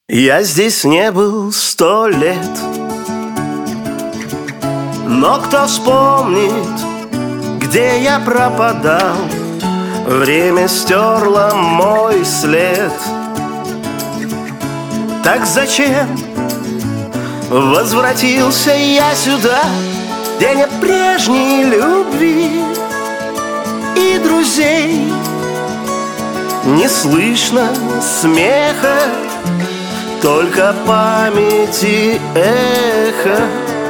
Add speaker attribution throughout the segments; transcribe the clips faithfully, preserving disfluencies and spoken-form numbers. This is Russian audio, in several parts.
Speaker 1: Я здесь не был сто лет, но кто вспомнит, где я пропадал? Время стерло мой след. Так зачем возвратился я сюда, где нет прежней любви и друзей? Не слышно смеха, только памяти эхо,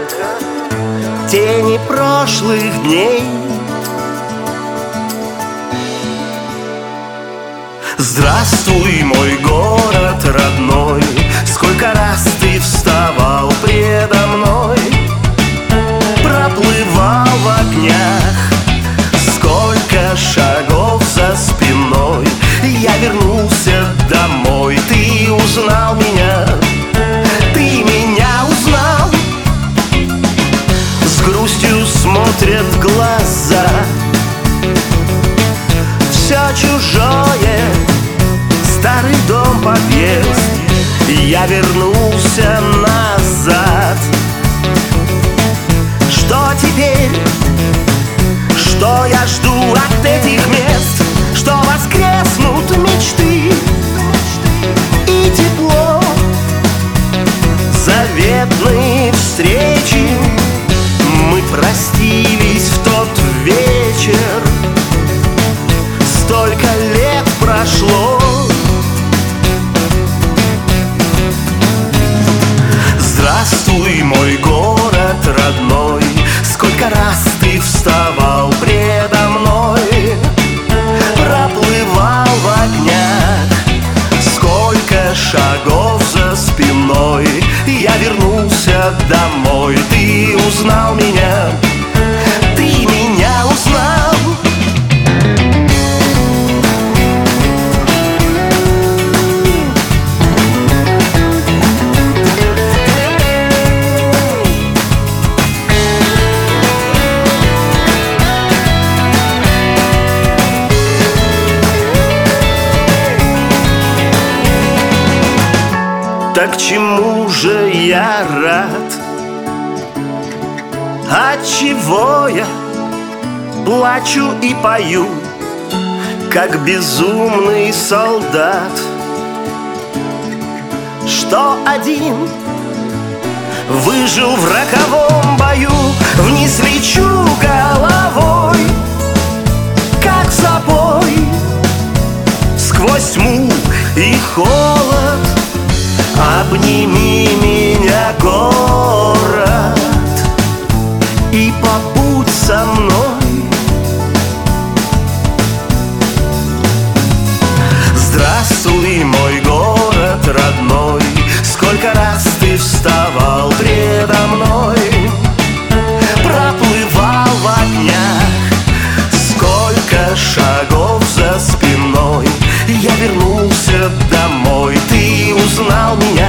Speaker 1: тени прошлых дней. Здравствуй, мой город родной, сколько раз ты вставал предо мной, проплывал в огнях, сколько шагов за спиной. Я вернулся домой, ты узнал меня, ты меня узнал. С грустью смотрят глаза, все чужое, старый дом, подъезд. Я вернулся назад. Что теперь? Что я жду от этих мест? Что воскреснут мечты и тепло заветной встречи. Мы простились в тот вечер, столько лет прошло. Здравствуй, мой город родной, сколько раз ты вставал предо мной, проплывал в огнях, сколько шагов за спиной. Я вернулся домой, ты узнал меня, ты меня узнал. Так чему же я рад? Отчего я плачу и пою, как безумный солдат, что один выжил в роковом бою? Вниз лечу головой, как забой, сквозь тьму и холод. Обними меня, город, и побудь со мной. Здравствуй, мой город родной, сколько раз ты вставал предо мной, проплывал в огнях, сколько шагов за спиной. Я вернулся домой, ты узнал меня,